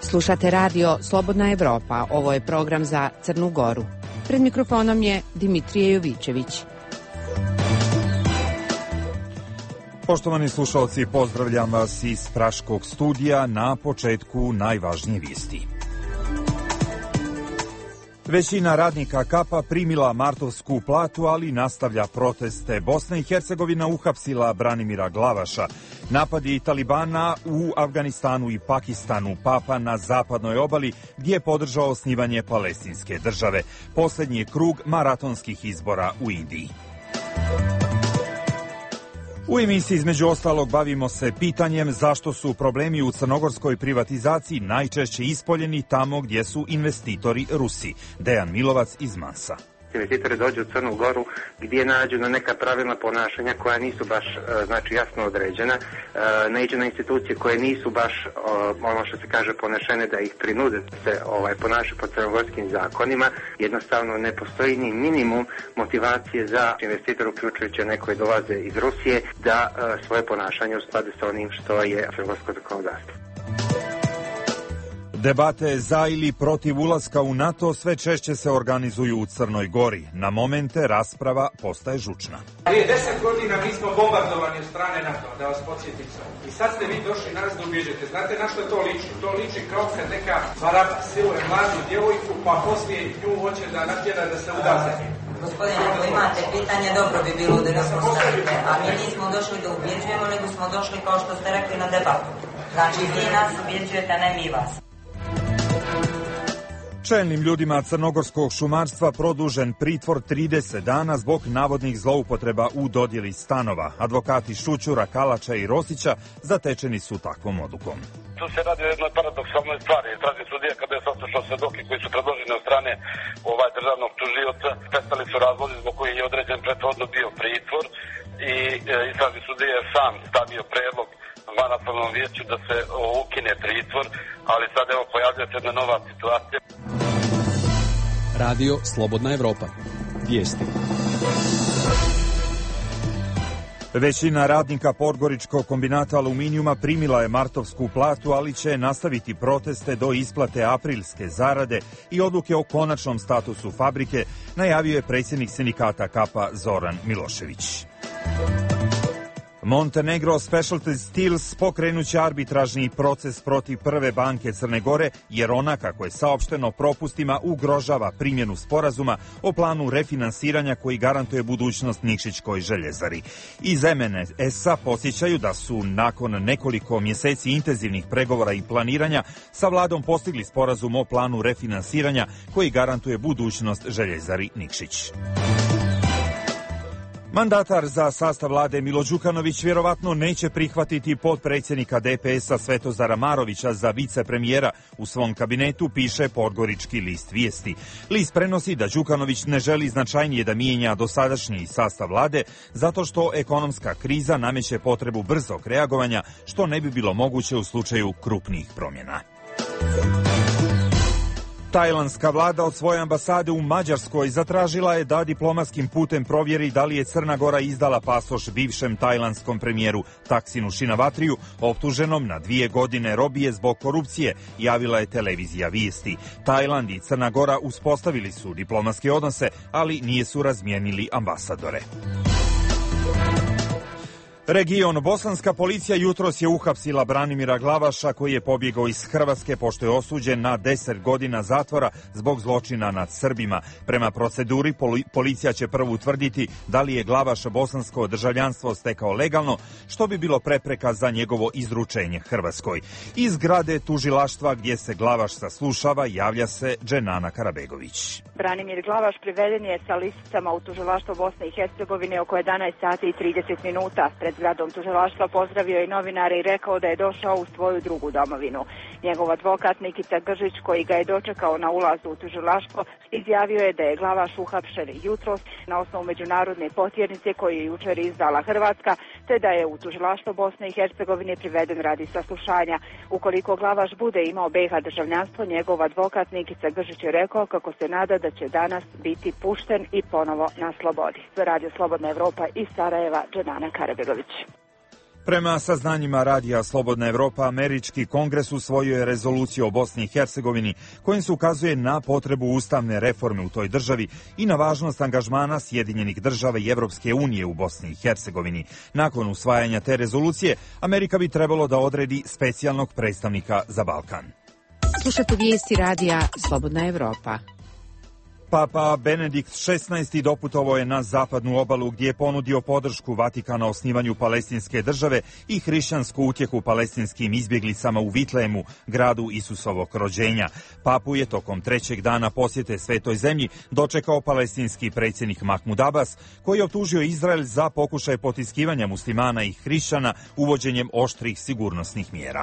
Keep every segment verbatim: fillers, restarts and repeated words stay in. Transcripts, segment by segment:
Slušate radio Slobodna Evropa, ovo je program za Crnu Goru. Pred mikrofonom je Dimitrije Jovićević. Poštovani slušalci, pozdravljam vas iz Praškog studija, na početku najvažnije vijesti. Većina radnika Kapa primila martovsku platu, ali nastavlja proteste. Bosna i Hercegovina uhapsila Branimira Glavaša. Napadi Talibana u Afganistanu i Pakistanu, Papa na zapadnoj obali gdje je podržao osnivanje palestinske države. Posljednji krug maratonskih izbora u Indiji. U emisiji između ostalog bavimo se pitanjem zašto su problemi u crnogorskoj privatizaciji najčešće ispoljeni tamo gdje su investitori Rusi. Dejan Milovac iz Mansa. Investitori dođu u Crnu Goru gdje nađu na neka pravilna ponašanja koja nisu baš znači jasno određena, naiđu na institucije koje nisu baš ono što se kaže ponešene da ih prinude da se ovaj, ponašaju po crnogorskim zakonima. Jednostavno ne postoji ni minimum motivacije za investitora, uključujući one koji dolaze iz Rusije, da svoje ponašanje usklade sa onim što je crnogorsko zakonodavstvo. Debate za ili protiv ulaska u NATO sve češće se organizuju u Crnoj Gori. Na momente rasprava postaje žučna. Prije deset godina mi smo bombardovani od strane NATO, da vas podsjetim samo. I sad ste vi došli nas da ubježete. Znate na što to liči? To liči kao kad neka baraba siluje mladu djevojku, pa poslije nju hoće da natjera da se uda za njim. Gospodine, ako imate pitanje, dobro bi bilo da nas postavite. A mi nismo došli da ubjeđujemo, nego smo došli, kao što ste rekli, na debatu. Znači, vi nas ubjeđujete, ne mi vas. Čelnim ljudima crnogorskog šumarstva produžen pritvor trideset dana zbog navodnih zloupotreba u dodjeli stanova. Advokati Šućura, Kalača i Rosića zatečeni su takvom odlukom. Tu se radi o jednoj paradoksalnoj stvari. Istražni sudija, kada je saslušao svedoke koji su predloženi od strane ovaj državnog tužioca, prestali su razlozi zbog koji je određen prethodno bio pritvor i e, istražni sudija je sam stavio predlog Vanaslovnom vijeću da se ukine pritvor, ali sad evo pojavljuje se jedna nova situacija. Radio Slobodna Evropa. Vijesti. Većina radnika Podgoričkog kombinata aluminijuma primila je martovsku platu, ali će nastaviti proteste do isplate aprilske zarade i odluke o konačnom statusu fabrike, najavio je predsjednik sindikata Kapa Zoran Milošević. Montenegro Specialty Steels pokrenuće arbitražni proces protiv Prve banke Crne Gore, jer ona, kako je saopšteno, propustima ugrožava primjenu sporazuma o planu refinansiranja koji garantuje budućnost Nikšićkoj željezari. Iz M N S-a posjećaju da su nakon nekoliko mjeseci intenzivnih pregovora i planiranja sa vladom postigli sporazum o planu refinansiranja koji garantuje budućnost željezari Nikšić. Mandatar za sastav vlade Milo Đukanović vjerovatno neće prihvatiti potpredsjednika D P S-a Svetozara Marovića za vicepremijera u svom kabinetu, piše Podgorički list Vijesti. List prenosi da Đukanović ne želi značajnije da mijenja dosadašnji sastav vlade zato što ekonomska kriza nameće potrebu brzog reagovanja, što ne bi bilo moguće u slučaju krupnih promjena. Tajlandska vlada od svoje ambasade u Mađarskoj zatražila je da diplomatskim putem provjeri da li je Crna Gora izdala pasoš bivšem tajlandskom premijeru Taksinu Šinavatriju, optuženom na dvije godine robije zbog korupcije, javila je televizija Vijesti. Tajland i Crna Gora uspostavili su diplomatske odnose, ali nije su razmijenili ambasadore. Region bosanska policija jutros je uhapsila Branimira Glavaša koji je pobjegao iz Hrvatske pošto je osuđen na deset godina zatvora zbog zločina nad Srbima. Prema proceduri policija će prvo utvrditi da li je Glavaš bosansko državljanstvo stekao legalno, što bi bilo prepreka za njegovo izručenje Hrvatskoj. Iz zgrade tužilaštva gdje se Glavaš saslušava javlja se Dženana Karabegović. Branimir Glavaš priveden je sa lisicama u tužilaštvo Bosne i Hercegovine oko jedanaest sati i trideset minuta. Pred zgradom tužilaštva pozdravio je novinare i rekao da je došao u svoju drugu domovinu. Njegov advokat Nikica Gržić, koji ga je dočekao na ulazu u tužilaštvo, izjavio je da je Glavaš uhapšen jutros na osnovu međunarodne potjernice koju je jučer izdala Hrvatska, te da je u tužilaštvo Bosne i Hercegovine priveden radi saslušanja. Ukoliko Glavaš bude imao B iH državljanstvo, njegov advokat Nikica Gržić je rekao kako se nada da će danas biti pušten i ponovo na slobodi. Za Radio Slobodna Evropa iz Sarajeva, Dženana Karabegović. Prema saznanjima radija Slobodna Evropa, američki kongres usvojio je rezoluciju o Bosni i Hercegovini kojim se ukazuje na potrebu ustavne reforme u toj državi i na važnost angažmana Sjedinjenih država i Evropske unije u Bosni i Hercegovini. Nakon usvajanja te rezolucije, Amerika bi trebalo da odredi specijalnog predstavnika za Balkan. Slušate vijesti radija Slobodna Evropa. Papa Benedikt šesnaesti doputovao je na zapadnu obalu gdje je ponudio podršku Vatikana osnivanju palestinske države i hrišćansku utjehu palestinskim izbjeglicama u Vitlemu, gradu Isusovog rođenja. Papu je tokom trećeg dana posjete Svetoj zemlji dočekao palestinski predsjednik Mahmud Abbas, koji je optužio Izrael za pokušaj potiskivanja muslimana i hrišćana uvođenjem oštrih sigurnosnih mjera.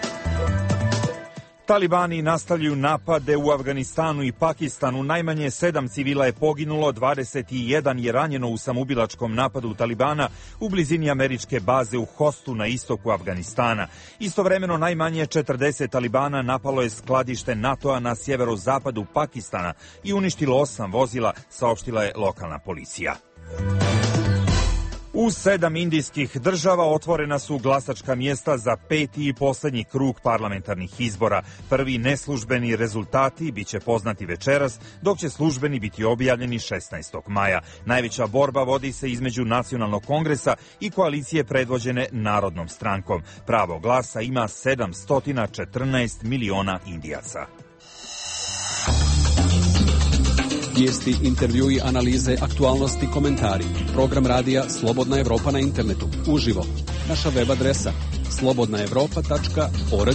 Talibani nastavljaju napade u Afganistanu i Pakistanu. Najmanje sedam civila je poginulo, dvadeset jedan je ranjeno u samoubilačkom napadu Talibana u blizini američke baze u Hostu na istoku Afganistana. Istovremeno najmanje četrdeset Talibana napalo je skladište NATO-a na sjeverozapadu Pakistana i uništilo osam vozila, saopštila je lokalna policija. U sedam indijskih država otvorena su glasačka mjesta za peti i posljednji krug parlamentarnih izbora. Prvi neslužbeni rezultati bit će poznati večeras, dok će službeni biti objavljeni šesnaestog maja. Najveća borba vodi se između Nacionalnog kongresa i koalicije predvođene Narodnom strankom. Pravo glasa ima sedamsto četrnaest miliona Indijaca. Vijesti, intervjui, analize, aktualnosti, komentari. Program radija Slobodna Evropa na internetu. Uživo. Naša web adresa slobodna evropa tačka org.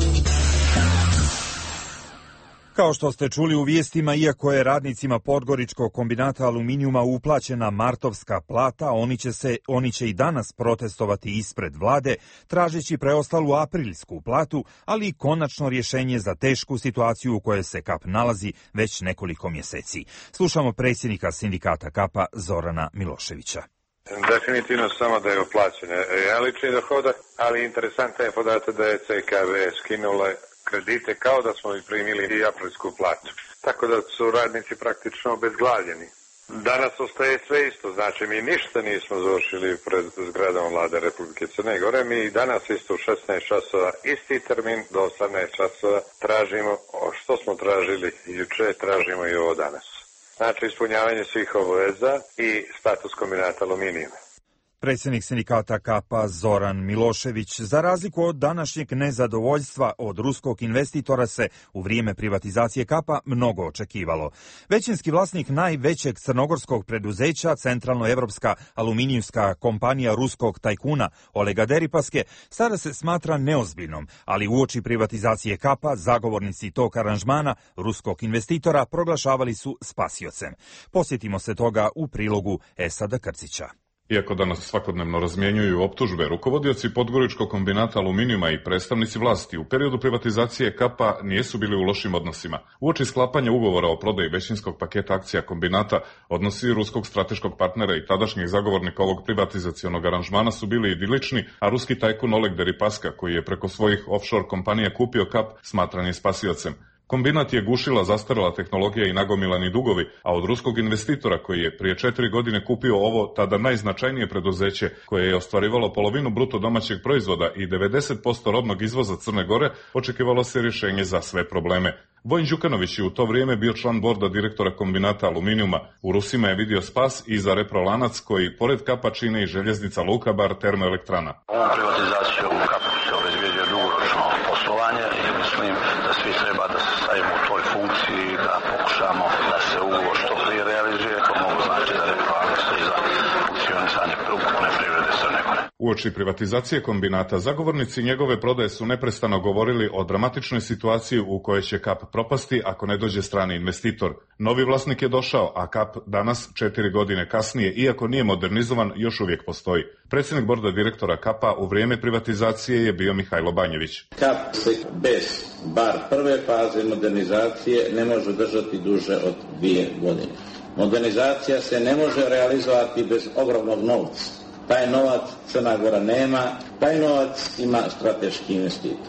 Kao što ste čuli u vijestima, iako je radnicima Podgoričkog kombinata aluminijuma uplaćena martovska plata, oni će, se, oni će i danas protestovati ispred vlade, tražeći preostalu aprilsku platu, ali i konačno rješenje za tešku situaciju u kojoj se Kap nalazi već nekoliko mjeseci. Slušamo predsjednika sindikata Kapa Zorana Miloševića. Definitivno samo da je uplaćen lični dohodak, ali interesantan je podatak da je C K V skinula kredite kao da smo i primili i aprilsku platu. Tako da su radnici praktično obezglavljeni. Danas ostaje sve isto, znači mi ništa nismo završili pred zgradom Vlade Republike Crne Gore. Mi i danas isto u šesnaest časova, isti termin do osamnaest časova tražimo što smo tražili juče, tražimo i ovo danas. Znači ispunjavanje svih obaveza i status kombinata aluminijuma. Predsjednik sindikata Kapa Zoran Milošević. Za razliku od današnjeg nezadovoljstva od ruskog investitora se u vrijeme privatizacije Kapa mnogo očekivalo. Većinski vlasnik najvećeg crnogorskog preduzeća, centralnoevropska aluminijska kompanija ruskog tajkuna Olega Deripaske, sada se smatra neozbiljnom, ali uoči privatizacije Kapa zagovornici tog aranžmana ruskog investitora proglašavali su spasiocem. Posjetimo se toga u prilogu Esada Krcića. Iako danas svakodnevno razmjenjuju optužbe, rukovodioci Podgoričkog kombinata aluminijuma i predstavnici vlasti u periodu privatizacije Kapa nisu bili u lošim odnosima. Uoči sklapanja ugovora o prodaji većinskog paketa akcija kombinata, odnosi ruskog strateškog partnera i tadašnjeg zagovornika ovog privatizacionog aranžmana su bili idilični, a ruski tajkun Oleg Deripaska, koji je preko svojih offshore kompanija kupio Kap, smatran je spasiocem. Kombinat je gušila zastarjela tehnologija i nagomilani dugovi, a od ruskog investitora koji je prije četiri godine kupio ovo tada najznačajnije preduzeće koje je ostvarivalo polovinu bruto domaćeg proizvoda i devedeset posto robnog izvoza Crne Gore, očekivalo se rješenje za sve probleme. Vojin Đukanović je u to vrijeme bio član borda direktora kombinata aluminijuma. U Rusima je vidio spas i za reprolanac koji pored Kapa čine i željeznica Lukabar termoelektrana. Ovom privatizacijom u Kapu se obezbjeđuje dugoročno poslovanje i mislim da svi treba da se stavimo u toj funkciji, da pokušamo da se ugovor što prije realizuje. To mogu znači da reprolanac i za funkcionisanje ukupne privrede Crne Gore. Uoči privatizacije kombinata, zagovornici njegove prodaje su neprestano govorili o dramatičnoj situaciji u kojoj će Kap propasti ako ne dođe strani investitor. Novi vlasnik je došao, a Kap danas, četiri godine kasnije, iako nije modernizovan, još uvijek postoji. Predsjednik borda direktora Kapa u vrijeme privatizacije je bio Mihajlo Banjević. Kap se bez bar prve faze modernizacije ne može držati duže od dvije godine. Modernizacija se ne može realizovati bez ogromnog novca. Taj novac Crna Gora nema, taj novac ima strateški investitor.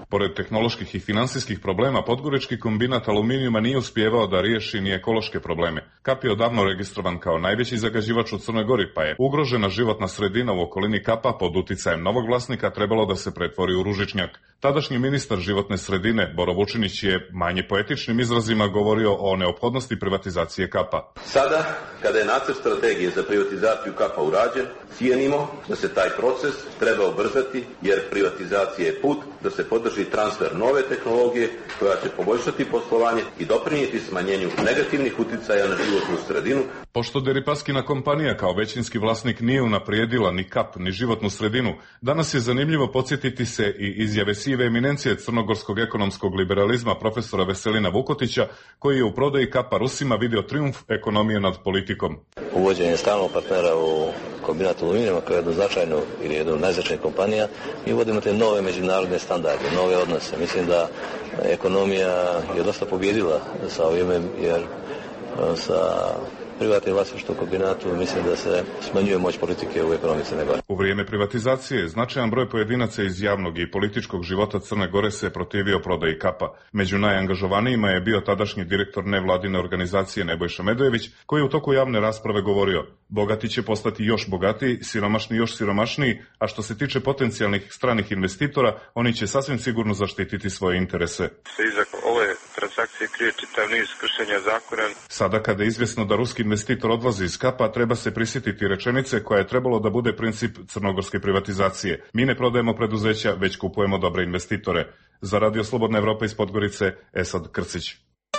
Pored tehnoloških i finansijskih problema, podgorički kombinat aluminijuma nije uspijevao da riješi ni ekološke probleme. Kap je odavno registrovan kao najveći zagađivač u Crnoj Gori, pa je ugrožena životna sredina u okolini Kapa pod uticajem novog vlasnika trebalo da se pretvori u ružičnjak. Tadašnji ministar životne sredine, Boro Vučinić, je manje poetičnim izrazima govorio o neophodnosti privatizacije Kapa. Sada, kada je nacrt strategije za privatizaciju Kapa urađen, cijenimo da se taj proces treba ubrzati, jer privatizacija je put da se podrži transfer nove tehnologije koja će poboljšati poslovanje i doprinijeti smanjenju negativnih uticaja na životnu sredinu. Pošto Deripaskina kompanija kao većinski vlasnik nije unaprijedila ni Kap ni životnu sredinu, danas je zanimljivo podsjetiti se i izjave sive eminencije crnogorskog ekonomskog liberalizma profesora Veselina Vukotića, koji je u prodaji Kapa Rusima vidio trijumf ekonomije nad politikom. Uvođenje stalnog partnera u kombinat aluminijuma kao jednu značajnu ili jednu od najznačajnijih kompanija, mi uvodimo te nove međunarodne standarde, nove odnose. Mislim da ekonomija je dosta pobjedila sa ovime, jer sa privatnim vlasništvom kombinatu mislim da se smanjuje moć politike u ekonomiji Crne Gore. U vrijeme privatizacije značajan broj pojedinaca iz javnog i političkog života Crne Gore se protivio prodaji Kapa. Među najangažovanijima je bio tadašnji direktor nevladine organizacije Nebojša Medojević, koji je u toku javne rasprave govorio: bogati će postati još bogatiji, siromašni još siromašniji, a što se tiče potencijalnih stranih investitora, oni će sasvim sigurno zaštititi svoje interese. Iza ove transakcije krije čitav niz kršenja zakona. Sada kada je izvjesno da ruski investitor odlazi iz Kapa, treba se prisjetiti rečenice koja je trebalo da bude princip crnogorske privatizacije. Mi ne prodajemo preduzeća, već kupujemo dobre investitore. Za Radio Slobodna Evropa iz Podgorice, Esad Krcić.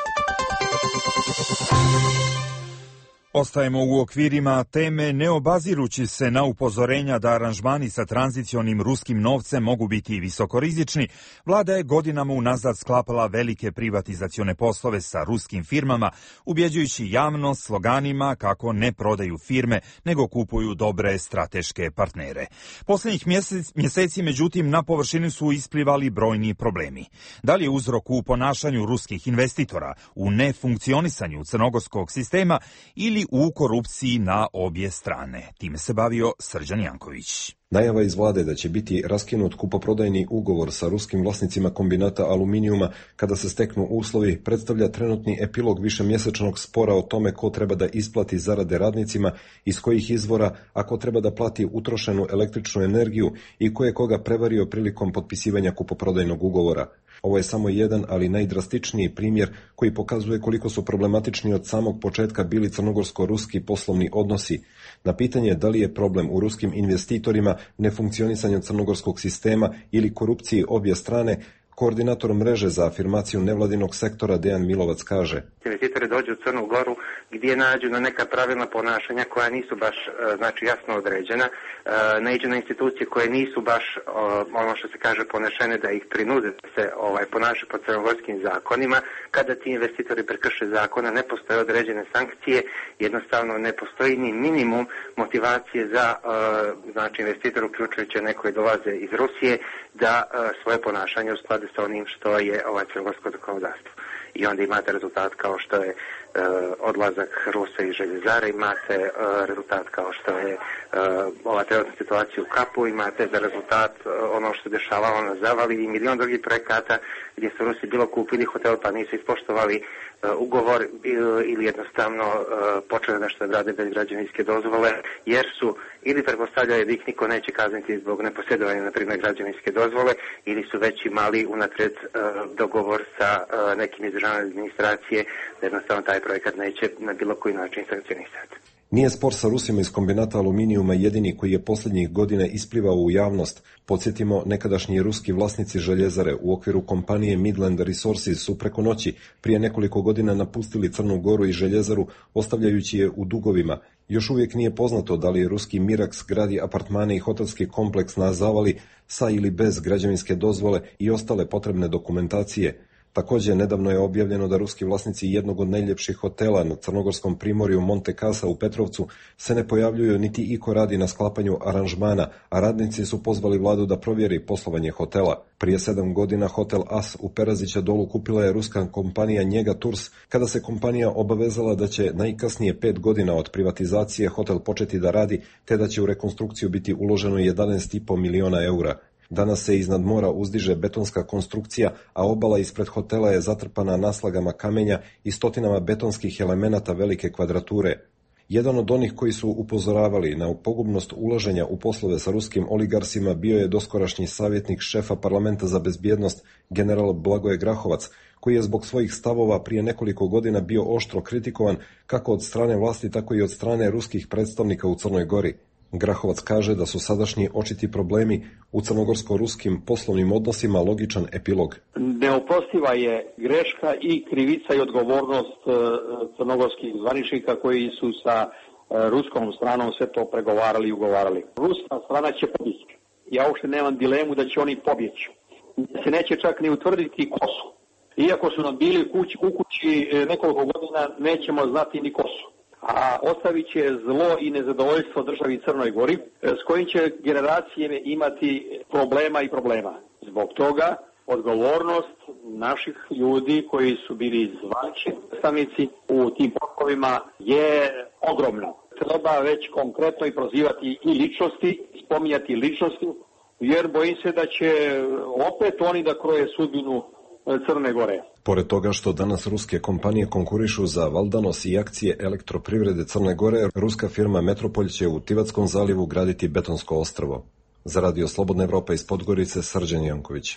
Ostajemo u okvirima teme, ne obazirući se na upozorenja da aranžmani sa tranzicionim ruskim novcem mogu biti visokorizični. Vlada je godinama unazad sklapala velike privatizacione poslove sa ruskim firmama, ubjeđujući javnost sloganima kako ne prodaju firme, nego kupuju dobre strateške partnere. Posljednjih mjesec, mjeseci, međutim, na površini su isplivali brojni problemi. Da li je uzrok u ponašanju ruskih investitora, u nefunkcionisanju crnogorskog sistema ili u korupciji na obje strane? Time se bavio Srđan Janković. Najava iz vlade da će biti raskinut kupoprodajni ugovor sa ruskim vlasnicima kombinata aluminijuma kada se steknu uslovi predstavlja trenutni epilog višemjesečnog spora o tome ko treba da isplati zarade radnicima, iz kojih izvora, ako treba da plati utrošenu električnu energiju i ko je koga prevario prilikom potpisivanja kupoprodajnog ugovora. Ovo je samo jedan, ali najdrastičniji primjer koji pokazuje koliko su problematični od samog početka bili crnogorsko-ruski poslovni odnosi. Na pitanje da li je problem u ruskim investitorima, nefunkcionisanju crnogorskog sistema ili korupciji obje strane, koordinator mreže za afirmaciju nevladinog sektora Dejan Milovac kaže: investitori dođu u Crnu Goru gdje nađu na neka pravilna ponašanja koja nisu baš znači jasno određena, naiđu na institucije koje nisu baš ono što se kaže ponešene da ih prinude da se ovaj ponašaju po crnogorskim zakonima. Kada ti investitori prekrše zakona, ne postoje određene sankcije, jednostavno ne postoji ni minimum motivacije za znači investitor, uključujući one koji dolaze iz Rusije, da svoje ponašanje usklade sa onim što je ovaj crnogorsko zakonodavstvo. I onda imate rezultat kao što je e, odlazak Rusa iz željezara, imate e, rezultat kao što je e, ova trenutna situacija u Kapu, imate za rezultat e, ono što se dešavalo na Zavali i milion drugih projekata gdje su Rusi bilo kupili hotel pa nisu ispoštovali e, ugovor e, ili jednostavno e, počeli nešto da rade bez građevinske dozvole, jer su ili pretpostavljali da ih niko neće kazniti zbog neposjedovanja, na primjer, građevinske dozvole, ili su već imali unaprijed e, dogovor sa e, nekim iz državne administracije da jednostavno taj projekat neće na bilo koji način sankcionisati. Nije spor sa Rusima iz kombinata aluminijuma jedini koji je posljednjih godina isplivao u javnost. Podsjetimo, nekadašnji ruski vlasnici željezare u okviru kompanije Midland Resources su preko noći prije nekoliko godina napustili Crnu Goru i željezaru, ostavljajući je u dugovima. Još uvijek nije poznato da li je ruski Mirax gradi apartmane i hotelski kompleks na Zavali sa ili bez građevinske dozvole i ostale potrebne dokumentacije. Također, nedavno je objavljeno da ruski vlasnici jednog od najljepših hotela na crnogorskom primorju Monte Casa u Petrovcu se ne pojavljuju niti iko radi na sklapanju aranžmana, a radnici su pozvali vladu da provjeri poslovanje hotela. Prije sedam godina hotel As u Perazića dolu kupila je ruska kompanija Njega Tours, kada se kompanija obavezala da će najkasnije pet godina od privatizacije hotel početi da radi, te da će u rekonstrukciju biti uloženo jedanaest i po miliona eura. Danas se iznad mora uzdiže betonska konstrukcija, a obala ispred hotela je zatrpana naslagama kamenja i stotinama betonskih elemenata velike kvadrature. Jedan od onih koji su upozoravali na pogubnost ulaženja u poslove sa ruskim oligarsima bio je doskorašnji savjetnik šefa parlamenta za bezbjednost general Blagoje Grahovac, koji je zbog svojih stavova prije nekoliko godina bio oštro kritikovan kako od strane vlasti, tako i od strane ruskih predstavnika u Crnoj Gori. Grahovac kaže da su sadašnji očiti problemi u crnogorsko-ruskim poslovnim odnosima logičan epilog. Neoprostiva je greška i krivica i odgovornost crnogorskih zvaničnika koji su sa ruskom stranom sve to pregovarali i ugovarali. Ruska strana će pobjeći. Ja uopšte nemam dilemu da će oni pobjeći. Se neće čak ni utvrditi ko su. Iako su nam bili u kući, u kući nekoliko godina, nećemo znati ni ko su. A ostavit će zlo i nezadovoljstvo državi Crnoj Gori, s kojim će generacije imati problema i problema. Zbog toga odgovornost naših ljudi koji su bili zvanični predstavnici u tim poslovima je ogromna. Treba već konkretno i prozivati i ličnosti, spominjati ličnosti, jer bojim se da će opet oni da kroje sudbinu Crne Gore. Pored toga što danas ruske kompanije konkurišu za Valdanos i akcije elektroprivrede Crne Gore, ruska firma Metropolj će u Tivatskom zalivu graditi betonsko ostrvo. Za Radio Slobodna Evropa iz Podgorice, Srđan Janković.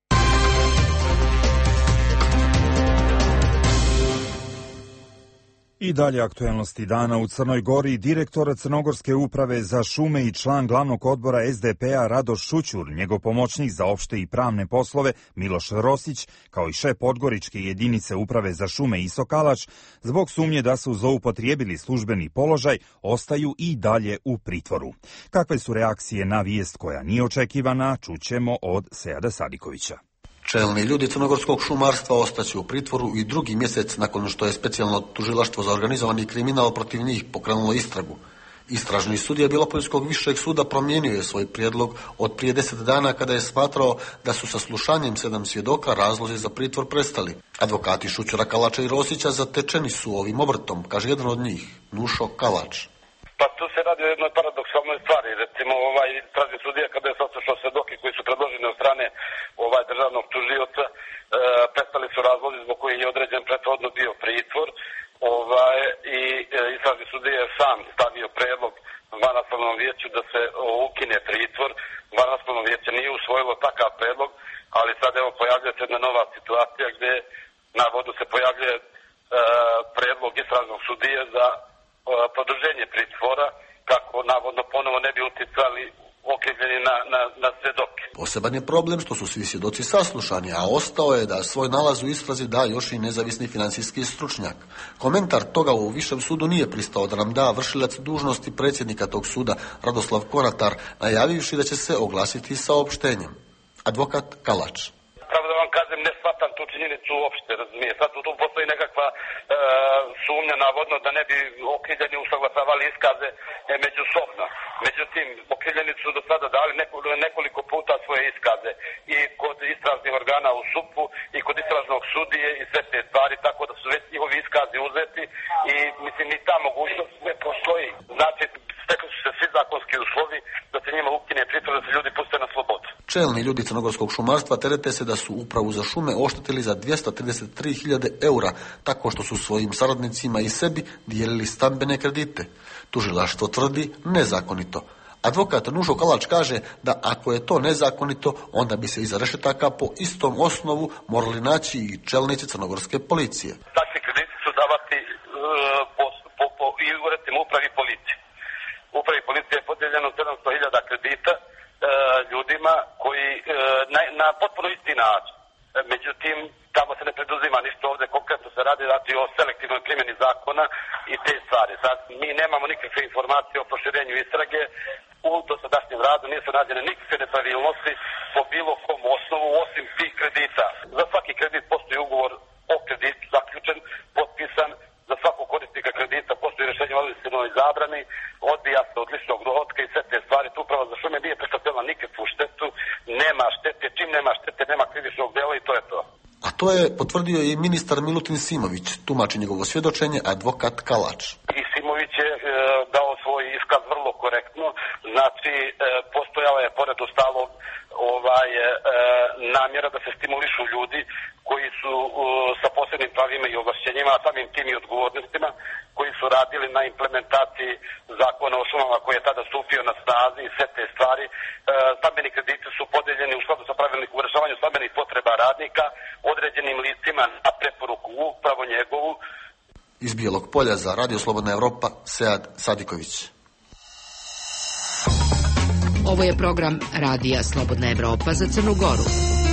I dalje aktuelnosti dana u Crnoj Gori. Direktor Crnogorske uprave za šume i član glavnog odbora es de pe-a Radoš Šućur, njegov pomoćnik za opšte i pravne poslove Miloš Rosić, kao i šef podgoričke jedinice uprave za šume Iso Kalač, zbog sumnje da su zloupotrijebili službeni položaj, ostaju i dalje u pritvoru. Kakve su reakcije na vijest koja nije očekivana, čućemo od Seada Sadikovića. Čelni ljudi crnogorskog šumarstva ostaće u pritvoru i drugi mjesec nakon što je specijalno tužilaštvo za organizovani kriminal protiv njih pokrenulo istragu. Istražni sudija Bilopoljskog višeg suda promijenio je svoj prijedlog od prije deset dana kada je smatrao da su sa slušanjem sedam svjedoka razlozi za pritvor prestali. Advokati Šućura, Kalača i Rosića zatečeni su ovim obrtom, kaže jedan od njih, Nušo Kalač. Pa tu se radi o jednoj paradoksalnoj stvari. Recimo, ovaj istražni sudija kada je saslušao svjedoke koji su predloženi od strane ovaj državnog tužioca, e, prestali su razlozi zbog koji je određen prethodno bio pritvor, ovaj, i e, istražni sudija je sam stavio predlog vanraspravnom vijeću da se o, ukine pritvor. Vanraspravno vijeće nije usvojilo takav predlog, ali sad evo pojavlja se jedna nova situacija gdje navodno se pojavljuje e, predlog istražnog sudije za produženje pritvora, kako navodno ponovo ne bi uticali okrivljeni na, na, na svjedoke. Poseban je problem što su svi svjedoci saslušani, a ostao je da svoj nalaz u istrazi da još i nezavisni financijski stručnjak. Komentar toga u Višem sudu nije pristao da nam da vršilac dužnosti predsjednika tog suda Radoslav Konatar, najavivši da će se oglasiti saopštenjem. Advokat Kalač. Pravo da vam kažem, ne shvatam tu činjenicu uopšte, razumije. Sad tu postoji nekakva e, sumnja navodno da ne bi okrivljeni usaglasavali iskaze e, međusobno. Međutim, okrivljeni su do sada dali nekoliko puta svoje iskaze i kod istražnih organa u SUP-u i kod istražnog sudije i sve te stvari, tako da su već njihovi iskazi uzeti i mislim ni ta mogućnost ne postoji. Znači, stekli su se svi zakonski uslovi da se njima ukine pritvor, da se ljudi puste na slobodu. Čelni ljudi crnogorskog šumarstva terete se da su upravu za šume oštetili za dvjesto trideset tri hiljade eura, tako što su svojim saradnicima i sebi dijelili stambene kredite. Tužilaštvo tvrdi nezakonito. Advokat Nušo Kalač kaže da ako je to nezakonito, onda bi se iza rešetaka po istom osnovu morali naći i čelnici crnogorske policije. Takvi krediti su davati uh, po, po, po, i u recimo upravi policije. Upravi policije je podijeljeno sedamsto hiljada kredita uh, ljudima koji uh, na, na potpuno isti način. Međutim, tamo se ne preduzima ništa, ovdje konkretno se radi znači o selektivnoj primjeni zakona i te stvari. Sad, mi nemamo nikakve informacije o proširenju istrage. U dosadašnjem radu nisu nađene nikakve nepravilnosti po bilo kom osnovu osim tih kredita. Za svaki kredit postoji ugovor o kreditu zaključen, potpisan. Za svakog korisnika kredita postoji rješenje o administrativnoj zabrani, odbija se od ličnog dohotka i sve te stvari. Tu uprava za šume nije pretrpjela nikakvu štetu, nema štete, čim nema štete, nema krivičnog dela i to je to. A to je potvrdio i ministar Milutin Simović, tumači njegovo svjedočenje, advokat Kalač. I Simović je e, dao svoj iskaz vrlo korektno, znači e, postojala je pored ostalog ovaj, e, namjera da se stimulišu ljudi koji su e, sa posebnim pravima i ovlašćenjima, a samim tim i odgovornostima, koji su radili na implementaciji zakona o šumama koji je tada stupio na snazi i sve te stvari. E, stambeni krediti su podeljeni u skladu sa pravilnikom o rešavanju stambenih potreba radnika određenim licima na preporuku upravo njegovu. Iz Bijelog Polja za Radio Slobodna Evropa, Sead Sadiković. Ovo je program Radija Slobodna Evropa za Crnu Goru.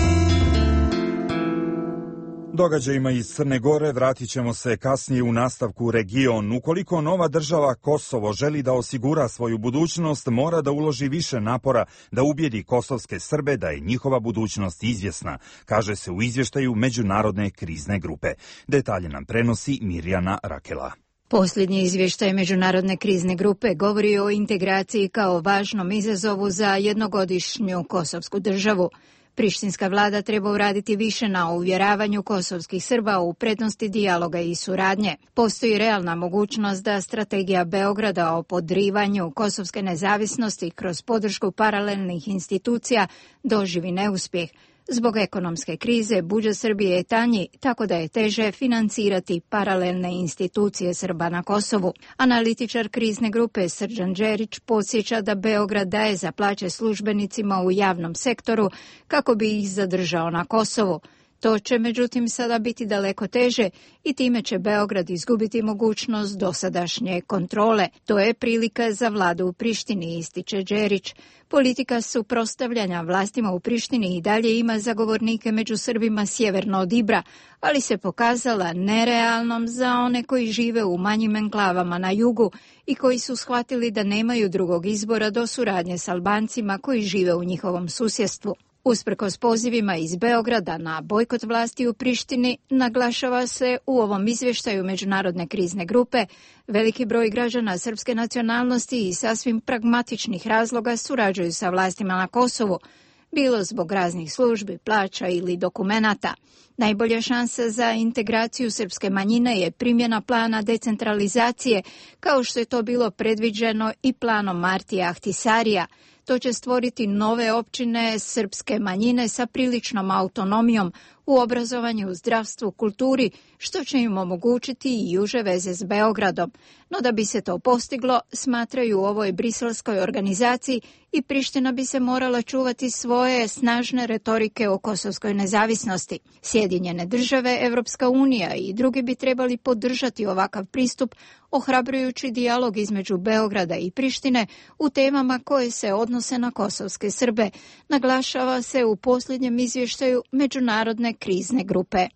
Događajima iz Crne Gore vratit ćemo se kasnije u nastavku region. Ukoliko nova država Kosovo želi da osigura svoju budućnost, mora da uloži više napora da ubijedi kosovske Srbe da je njihova budućnost izvjesna, kaže se u izvještaju Međunarodne krizne grupe. Detalje nam prenosi Mirjana Rakela. Posljednji izvještaj Međunarodne krizne grupe govori o integraciji kao važnom izazovu za jednogodišnju kosovsku državu. Prištinska vlada treba uraditi više na uvjeravanju kosovskih Srba u prednosti dijaloga i suradnje. Postoji realna mogućnost da strategija Beograda o podrivanju kosovske nezavisnosti kroz podršku paralelnih institucija doživi neuspjeh. Zbog ekonomske krize budžet Srbije je tanji, tako da je teže financirati paralelne institucije Srba na Kosovu. Analitičar krizne grupe Srđan Đerić podsjeća da Beograd daje za plaće službenicima u javnom sektoru kako bi ih zadržao na Kosovu. To će međutim sada biti daleko teže i time će Beograd izgubiti mogućnost dosadašnje kontrole. To je prilika za vladu u Prištini, ističe Đerić. Politika suprotstavljanja vlastima u Prištini i dalje ima zagovornike među Srbima sjeverno od Ibra, ali se pokazala nerealnom za one koji žive u manjim enklavama na jugu i koji su shvatili da nemaju drugog izbora do suradnje s Albancima koji žive u njihovom susjedstvu. Usprkos pozivima iz Beograda na bojkot vlasti u Prištini, naglašava se u ovom izvještaju Međunarodne krizne grupe, veliki broj građana srpske nacionalnosti i sasvim pragmatičnih razloga surađuju sa vlastima na Kosovu, bilo zbog raznih službi, plaća ili dokumenata. Najbolja šansa za integraciju srpske manjine je primjena plana decentralizacije, kao što je to bilo predviđeno i planom Martija Ahtisarija. To će stvoriti nove općine srpske manjine sa priličnom autonomijom u obrazovanju, zdravstvu, kulturi, što će im omogućiti i uže veze s Beogradom. No da bi se to postiglo, smatraju u ovoj briselskoj organizaciji, i Priština bi se morala čuvati svoje snažne retorike o kosovskoj nezavisnosti. Sjedinjene države, Evropska unija i drugi bi trebali podržati ovakav pristup, ohrabrujući dijalog između Beograda i Prištine u temama koje se odnose na kosovske Srbe, naglašava se u posljednjem izvještaju Međunarodne krizne grupe.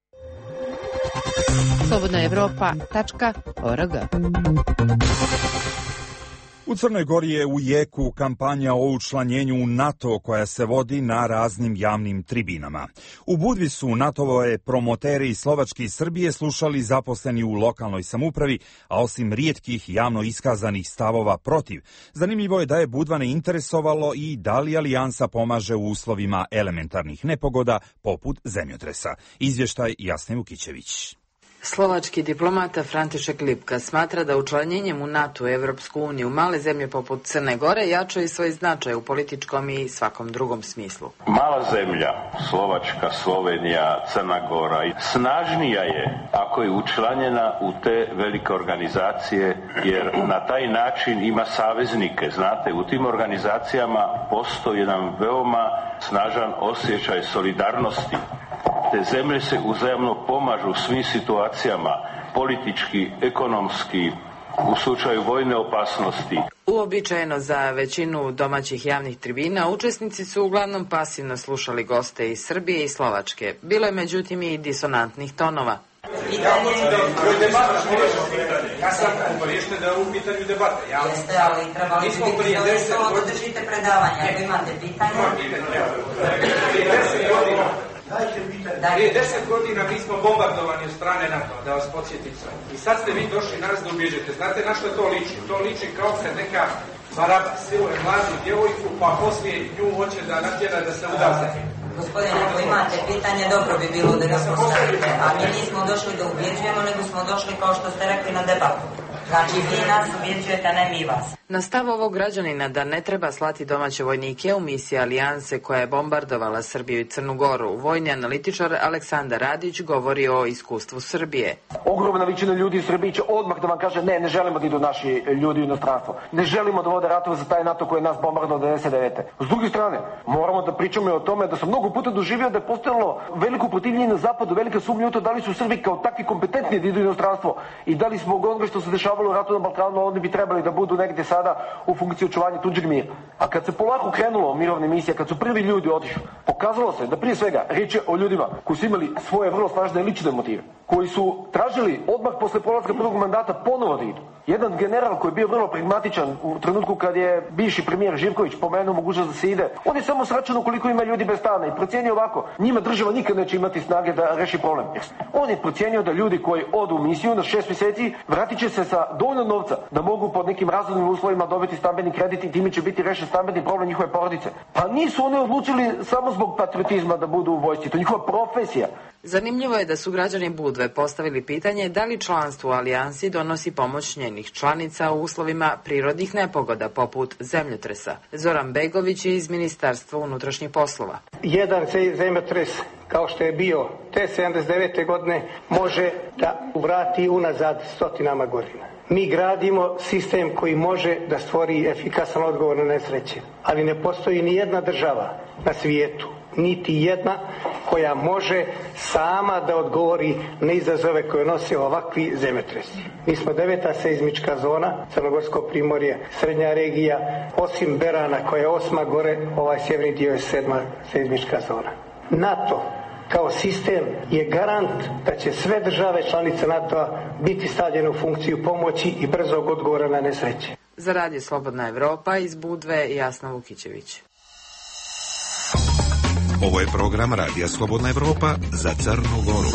slobodna evropa tačka org. U Crnoj Gori je u jeku kampanja o učlanjenju u NATO koja se vodi na raznim javnim tribinama. U Budvi su NATO-ove promoteri iz Slovačke i Srbije slušali zaposleni u lokalnoj samoupravi, a osim rijetkih javno iskazanih stavova protiv, zanimljivo je da je Budvane interesovalo i da li alijansa pomaže u uslovima elementarnih nepogoda poput zemljotresa. Izvještaj Jasne Vukićević. Slovački diplomata František Lipka smatra da učlanjenjem u NATO i Evropsku uniju male zemlje poput Crne Gore jačaju svoj značaj u političkom i svakom drugom smislu. Mala zemlja, Slovačka, Slovenija, Crna Gora, snažnija je ako je učlanjena u te velike organizacije, jer na taj način ima saveznike. Znate, u tim organizacijama postoji jedan veoma snažan osjećaj solidarnosti. Te zemlje se uzajamno pomažu u svim situacijama, politički, ekonomski, u slučaju vojne opasnosti. Uobičajeno za većinu domaćih javnih tribina, učesnici su uglavnom pasivno slušali goste iz Srbije i Slovačke. Bilo je međutim i disonantnih tonova. Ja hoću da je debata smiješno pitanje. Ja sam obavješten da je u pitanju debata. Ja... Jeste, ali trebali bi biti dozvoljeno da držite predavanje. Ako imate pitanje... Imam pitanje. Prije deset godina... Prije deset godina mi smo bombardovani od strane NATO, da vas podsjetim samo. I sad ste vi došli nas da ubježete. Znate na što to liči? To liči kao kad neka baraba siluje mladu djevojku, pa poslije nju hoće da natjera da se uda. Gospodine, ako imate pitanje, dobro bi bilo da ga postavite. A mi nismo došli da ubjeđujemo, nego smo došli, kao što ste rekli, na debatu. Znači vi nas ubjeđujete, ne mi vas. Na stav ovog građanina da ne treba slati domaće vojnike u misije Alijanse koja je bombardovala Srbiju i Crnu Goru, vojni analitičar Aleksandar Radić govori o iskustvu Srbije. Ogromna većina ljudi u Srbiji će odmah da vam kaže ne, ne želimo da idu naši ljudi u inostranstvo. Ne želimo da vode ratove za taj NATO koji je nas bombardovao devedeset devete. S druge strane, moramo da pričamo i o tome da sam mnogo puta doživio da je postojalo veliko protivljenje na zapadu, velika sumnja u to da li su Srbi kao takvi kompetentni da idu u inostranstvo i da li zbog onoga što se dešavalo u ratu na Balkanu oni bi trebali da budu negde sada u funkciji očuvanja tuđeg mira. A kad se polako krenulo mirovne misije, kad su prvi ljudi otišli, pokazalo se da prije svega riječ je o ljudima koji su imali svoje vrlo snažne lične motive, koji su tražili odmah posle polaska prvog mandata ponovo da idu. Jedan general koji je bio vrlo pragmatičan u trenutku kad je bivši premijer Živković pomenuo mogućnost da se ide, on je samo sračunao koliko ima ljudi bez stana i procijenio ovako, njima država nikad neće imati snage da reši problem. On je procijenio da ljudi koji odu u misiju na šest mjeseci vratit će se sa dovoljno novca da mogu pod nekim razumnim uslovima dobiti stambeni kredit i time će biti rešen stambeni problem njihove porodice. Pa nisu oni odlučili samo zbog patriotizma da budu u vojsci, to je njihova profesija. Zanimljivo je da su građani Budve postavili pitanje da li članstvo u Alijansi donosi pomoć njenih članica u uslovima prirodnih nepogoda poput zemljotresa. Zoran Begović je iz Ministarstva unutrašnjih poslova. Jedan zemljotres kao što je bio te sedamdeset devete godine može da vrati unazad stotinama godina. Mi gradimo sistem koji može da stvori efikasan odgovor na nesreće, ali ne postoji ni jedna država na svijetu, niti jedna koja može sama da odgovori na izazove koje nose ovakvi zemljotresi. Mi smo deveta seizmička zona, Crnogorsko primorje, srednja regija, osim Berana koja je osma gore, ovaj sjeverni dio je sedma seizmička zona. NATO kao sistem je garant da će sve države članice NATO-a biti stavljene u funkciju pomoći i brzog odgovora na nesreće. Za Radio Slobodna Evropa iz Budve, Jasna Vukićević. Ovo je program Radija Slobodna Evropa za Crnu Goru.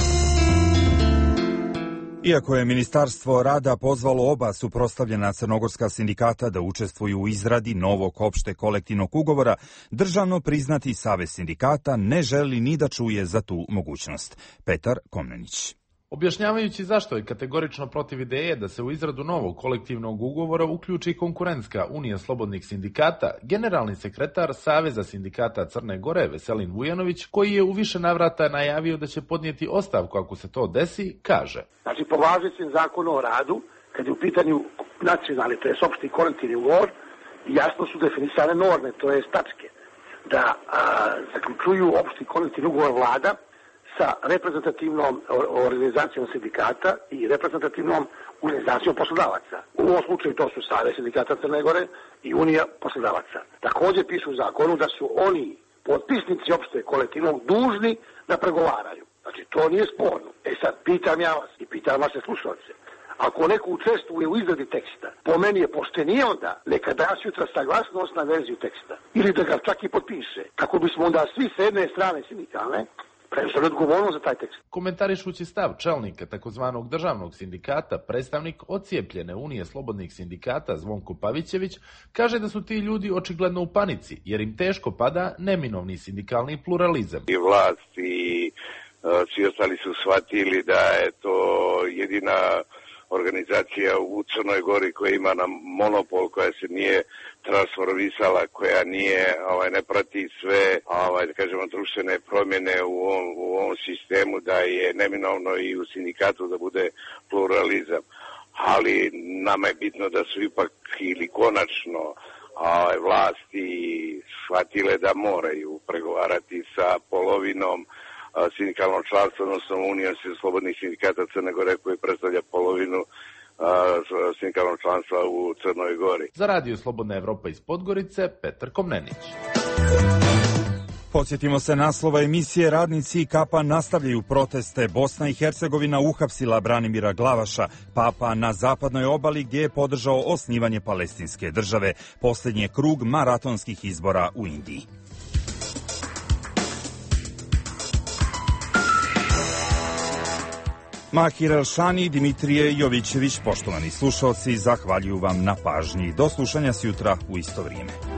Iako je Ministarstvo rada pozvalo oba suprotstavljena crnogorska sindikata da učestvuju u izradi novog opšte kolektivnog ugovora, državno priznati Savez sindikata ne želi ni da čuje za tu mogućnost. Petar Komnenić. Objašnjavajući zašto je kategorično protiv ideje da se u izradu novog kolektivnog ugovora uključi konkurentska Unija slobodnih sindikata, generalni sekretar Saveza sindikata Crne Gore Veselin Vujanović, koji je u više navrata najavio da će podnijeti ostavku ako se to desi, kaže. Znači, po važećem zakonu o radu, kad je u pitanju nacionalni, to je opšti kolektivni ugovor, jasno su definisane norme, to je tačke, da a, zaključuju opšti kolektivni ugovor vlada sa reprezentativnom organizacijom sindikata i reprezentativnom organizacijom poslodavaca. U ovom slučaju to su Savez sindikata Crne Gore i Unija poslodavaca. Također pišu u zakonu da su oni potpisnici opšte kolektivnog dužni da pregovaraju. Znači to nije sporno. E sad pitam ja vas i pitam vas slušalce. Ako neko učestvuje u izradi teksta, po meni je poštenije onda neka da sutra saglasnost na verziju teksta ili da ga čak i potpiše. Kako bismo onda svi s jedne strane sindikalne preuzeli odgovornost za taj tekst. Komentarišući stav čelnika takozvanog državnog sindikata, predstavnik odcijepljene Unije slobodnih sindikata Zvonko Pavićević kaže da su ti ljudi očigledno u panici, jer im teško pada neminovni sindikalni pluralizam. I vlast i uh, svi ostali su shvatili da je to jedina organizacija u Crnoj Gori koja ima na monopol, koja se nije transformisala, koja nije, ovaj, ne prati sve, ovaj, da kažemo, društvene promjene u ovom, u ovom sistemu, da je neminovno i u sindikatu da bude pluralizam. Ali nama je bitno da su ipak ili konačno ovaj, vlasti shvatile da moraju pregovarati sa polovinom sindikalnog članstva, odnosno Unijom slobodnih sindikata Crne Gore koji predstavlja polovinu sindikalnog članstva u Crnoj Gori. Za Radio Slobodna Evropa iz Podgorice, Petar Komnenić. Podsjetimo se naslova emisije. Radnici Kapa nastavljaju proteste. Bosna i Hercegovina uhapsila Branimira Glavaša, Papa na zapadnoj obali gdje je podržao osnivanje palestinske države. Posljednji je krug maratonskih izbora u Indiji. Mahir Elšani i Dimitrije Jovićević, poštovani slušalci, zahvaljuju vam na pažnji. Do slušanja sjutra u isto vrijeme.